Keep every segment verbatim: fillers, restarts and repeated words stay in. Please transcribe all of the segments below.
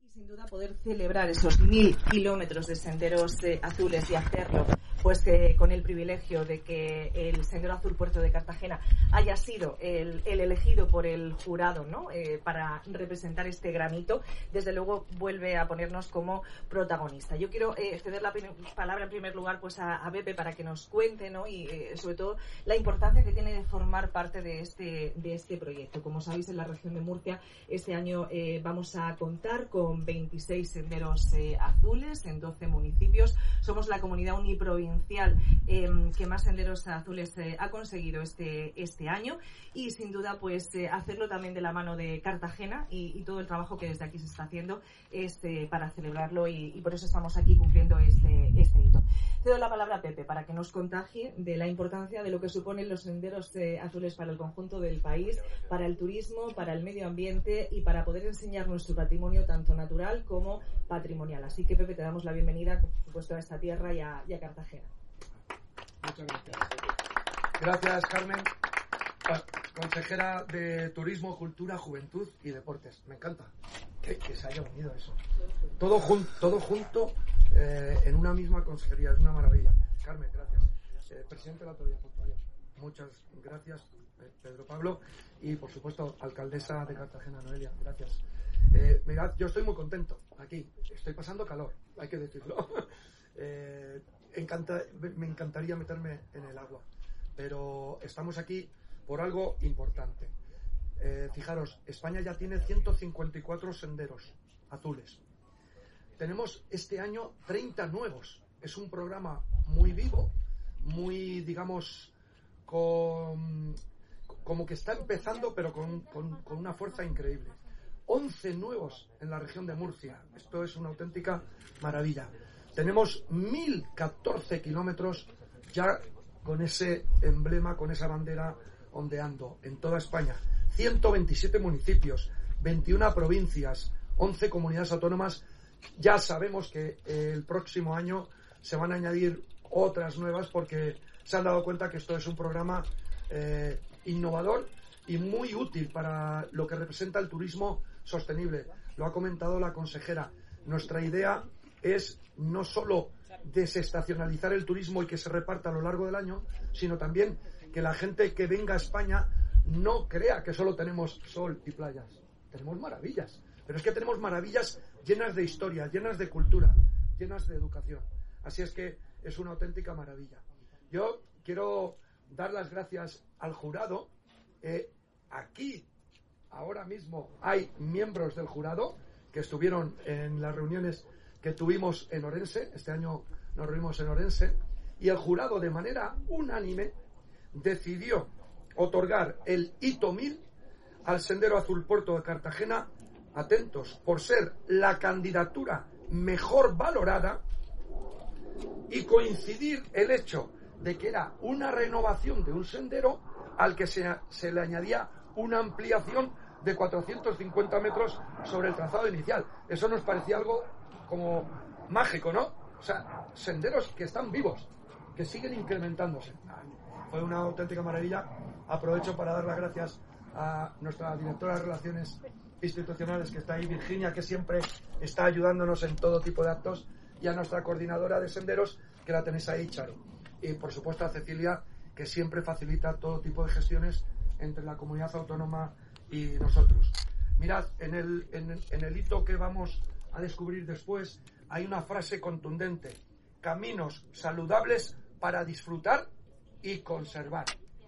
Sin duda poder celebrar esos mil kilómetros de senderos eh, azules y hacerlo pues eh, con el privilegio de que el Sendero Azul Puerto de Cartagena haya sido el, el elegido por el jurado, ¿no? Eh, para representar este granito, desde luego vuelve a ponernos como protagonista. Yo quiero eh, ceder la palabra en primer lugar pues a, a Pepe para que nos cuente, ¿no? Y eh, sobre todo la importancia que tiene de formar parte de este, de este proyecto. Como sabéis, en la región de Murcia este año eh, vamos a contar con veintiséis senderos eh, azules en doce municipios. Somos la comunidad uniprovincial eh, que más senderos azules eh, ha conseguido este este año, y sin duda pues eh, hacerlo también de la mano de Cartagena y, y todo el trabajo que desde aquí se está haciendo es eh, para celebrarlo, y, y por eso estamos aquí cumpliendo este este hito. Cedo la palabra a Pepe para que nos contagie de la importancia de lo que suponen los senderos eh, azules para el conjunto del país, para el turismo, para el medio ambiente y para poder enseñar nuestro patrimonio tanto natural como patrimonial. Así que, Pepe, te damos la bienvenida, por supuesto, a esta tierra y a, y a Cartagena. Muchas gracias. Gracias, Carmen, consejera de Turismo, Cultura, Juventud y Deportes. Me encanta que, que se haya unido eso. Todo, jun, todo junto eh, en una misma consejería. Es una maravilla. Carmen, gracias. Eh, presidente de la Autoridad Portuaria. Muchas gracias, Pedro Pablo. Y, por supuesto, alcaldesa de Cartagena, Noelia. Gracias. Eh, mirad, yo estoy muy contento aquí. Estoy pasando calor, hay que decirlo. eh, encanta, me encantaría meterme en el agua, pero estamos aquí por algo importante. Eh, fijaros, España ya tiene ciento cincuenta y cuatro senderos azules. Tenemos este año treinta nuevos. Es un programa muy vivo, muy, digamos, con, como que está empezando, pero con, con, con una fuerza increíble. once nuevos en la región de Murcia. Esto es una auténtica maravilla. Tenemos mil catorce kilómetros ya con ese emblema, con esa bandera ondeando en toda España. ciento veintisiete municipios, veintiuna provincias, once comunidades autónomas. Ya sabemos que el próximo año se van a añadir otras nuevas porque se han dado cuenta que esto es un programa eh, innovador y muy útil para lo que representa el turismo sostenible. Lo ha comentado la consejera. Nuestra idea es no solo desestacionalizar el turismo y que se reparta a lo largo del año, sino también que la gente que venga a España no crea que solo tenemos sol y playas. Tenemos maravillas, pero es que tenemos maravillas llenas de historia, llenas de cultura, llenas de educación. Así es que es una auténtica maravilla. Yo quiero dar las gracias al jurado. Eh, aquí ahora mismo hay miembros del jurado que estuvieron en las reuniones que tuvimos en Orense. Este año nos reunimos en Orense y el jurado, de manera unánime, decidió otorgar el hito mil al Sendero Azul Puerto de Cartagena, atentos, por ser la candidatura mejor valorada y coincidir el hecho de que era una renovación de un sendero al que se, se le añadía una ampliación de cuatrocientos cincuenta metros sobre el trazado inicial. Eso nos parecía algo como mágico, ¿no? O sea, senderos que están vivos, que siguen incrementándose. Fue una auténtica maravilla. Aprovecho para dar las gracias a nuestra directora de Relaciones Institucionales que está ahí, Virginia, que siempre está ayudándonos en todo tipo de actos, y a nuestra coordinadora de senderos, que la tenéis ahí, Charo. Y por supuesto a Cecilia, que siempre facilita todo tipo de gestiones entre la comunidad autónoma y nosotros. Mirad, en el, en, en el hito que vamos a descubrir después hay una frase contundente: caminos saludables para disfrutar y conservar.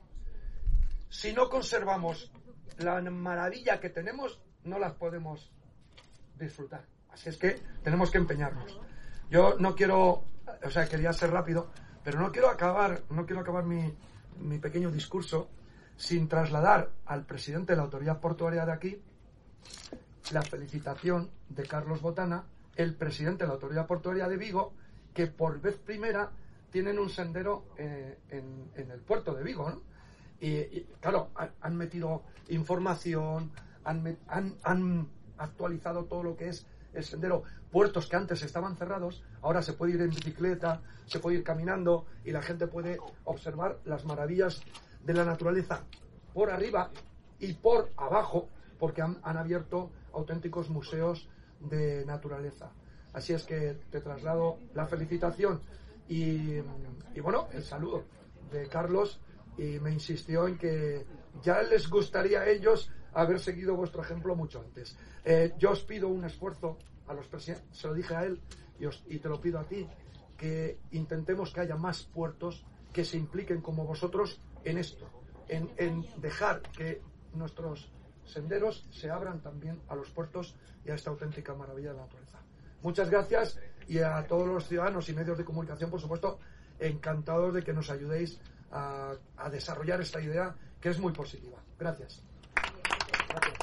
Si no conservamos la maravilla que tenemos, no las podemos disfrutar. Así es que tenemos que empeñarnos. Yo no quiero, o sea, quería ser rápido, pero no quiero acabar, no quiero acabar mi, mi pequeño discurso sin trasladar al presidente de la Autoridad Portuaria de aquí la felicitación de Carlos Botana, el presidente de la Autoridad Portuaria de Vigo, que por vez primera tienen un sendero eh, en, en el puerto de Vigo, ¿no? Y, y claro, han, han metido información, han, met, han, han actualizado todo lo que es el sendero. Puertos que antes estaban cerrados, ahora se puede ir en bicicleta, se puede ir caminando y la gente puede observar las maravillas de la naturaleza por arriba y por abajo, porque han, han abierto auténticos museos de naturaleza. Así es que te traslado la felicitación y, y bueno, el saludo de Carlos, y me insistió en que ya les gustaría a ellos haber seguido vuestro ejemplo mucho antes. Eh, yo os pido un esfuerzo a los presidentes, se lo dije a él y, os, y te lo pido a ti, que intentemos que haya más puertos que se impliquen como vosotros en esto, en, en dejar que nuestros senderos se abran también a los puertos y a esta auténtica maravilla de la naturaleza. Muchas gracias, y a todos los ciudadanos y medios de comunicación, por supuesto, encantados de que nos ayudéis a, a desarrollar esta idea, que es muy positiva. Gracias. Gracias.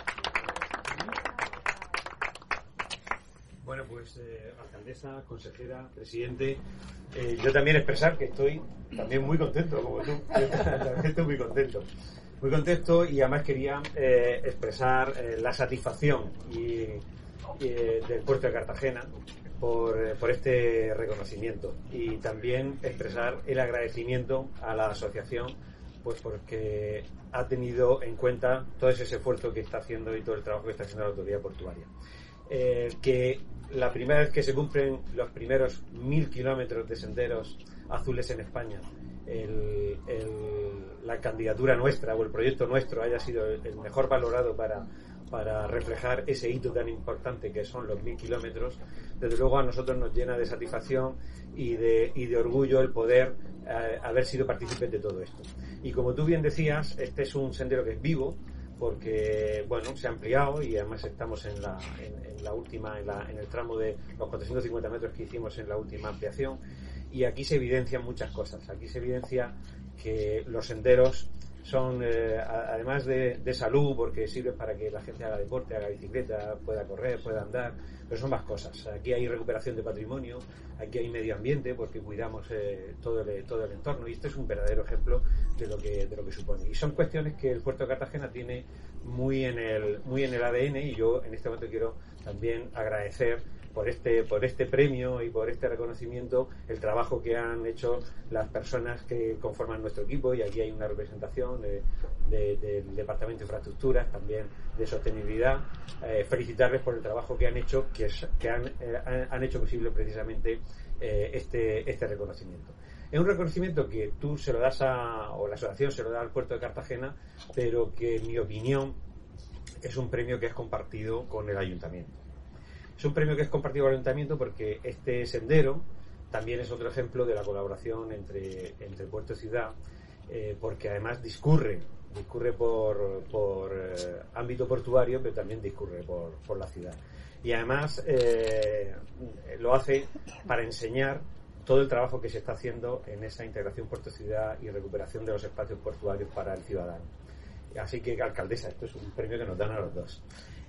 Bueno, pues eh, alcaldesa, consejera, presidente, eh, yo también expresar que estoy también muy contento, como tú. Yo también estoy muy contento. Muy contento, y además quería eh, expresar eh, la satisfacción y, y, del puerto de Cartagena por, eh, por este reconocimiento, y también expresar el agradecimiento a la asociación, pues porque ha tenido en cuenta todo ese esfuerzo que está haciendo y todo el trabajo que está haciendo la autoridad portuaria. Eh, que la primera vez que se cumplen los primeros mil kilómetros de senderos azules en España, el, el, la candidatura nuestra o el proyecto nuestro haya sido el, el mejor valorado para, para reflejar ese hito tan importante que son los mil kilómetros, desde luego a nosotros nos llena de satisfacción y de, y de orgullo el poder eh, haber sido partícipes de todo esto. Y como tú bien decías, este es un sendero que es vivo, porque bueno, se ha ampliado, y además estamos en la, en, en la última, en, la, en el tramo de los cuatrocientos cincuenta metros que hicimos en la última ampliación, y aquí se evidencian muchas cosas. Aquí se evidencia que los senderos son, eh, además de, de salud, porque sirven para que la gente haga deporte, haga bicicleta, pueda correr, pueda andar, pero son más cosas. Aquí hay recuperación de patrimonio, aquí hay medio ambiente, porque cuidamos eh, todo, el, todo el entorno, y este es un verdadero ejemplo de lo que de lo que supone. Y son cuestiones que el puerto de Cartagena tiene muy en el muy en el A D N, y yo en este momento quiero también agradecer por este por este premio y por este reconocimiento el trabajo que han hecho las personas que conforman nuestro equipo, y aquí hay una representación de, de, del Departamento de Infraestructuras, también de Sostenibilidad. Eh, felicitarles por el trabajo que han hecho, que, es, que han, eh, han hecho posible precisamente eh, este, este reconocimiento. Es un reconocimiento que tú se lo das a, o la asociación se lo da al puerto de Cartagena, pero que en mi opinión es un premio que es compartido con el ayuntamiento. Es un premio que es compartido con el ayuntamiento porque este sendero también es otro ejemplo de la colaboración entre, entre puerto y ciudad, eh, porque además discurre, discurre por, por eh, ámbito portuario, pero también discurre por, por la ciudad. Y además eh, lo hace para enseñar todo el trabajo que se está haciendo en esa integración puerto-ciudad y recuperación de los espacios portuarios para el ciudadano. Así que, alcaldesa, esto es un premio que nos dan a los dos.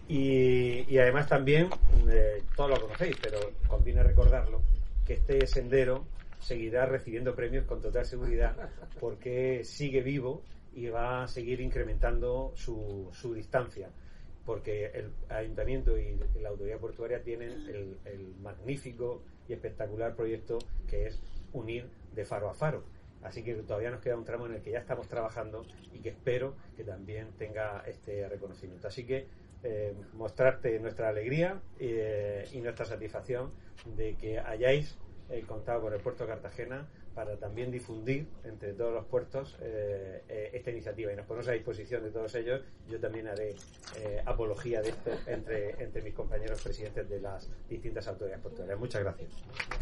Y, y además también, eh, todos lo conocéis, pero conviene recordarlo, que este sendero seguirá recibiendo premios con total seguridad, porque sigue vivo y va a seguir incrementando su, su distancia, porque el ayuntamiento y la autoridad portuaria tienen el, el magnífico y espectacular proyecto que es unir de faro a faro. Así que todavía nos queda un tramo en el que ya estamos trabajando y que espero que también tenga este reconocimiento. Así que eh, mostrarte nuestra alegría eh, y nuestra satisfacción de que hayáis eh, contado con el puerto de Cartagena para también difundir entre todos los puertos eh, eh, esta iniciativa, y nos ponemos a disposición de todos ellos. Yo también haré eh, apología de esto entre, entre mis compañeros presidentes de las distintas autoridades portuarias. Muchas gracias.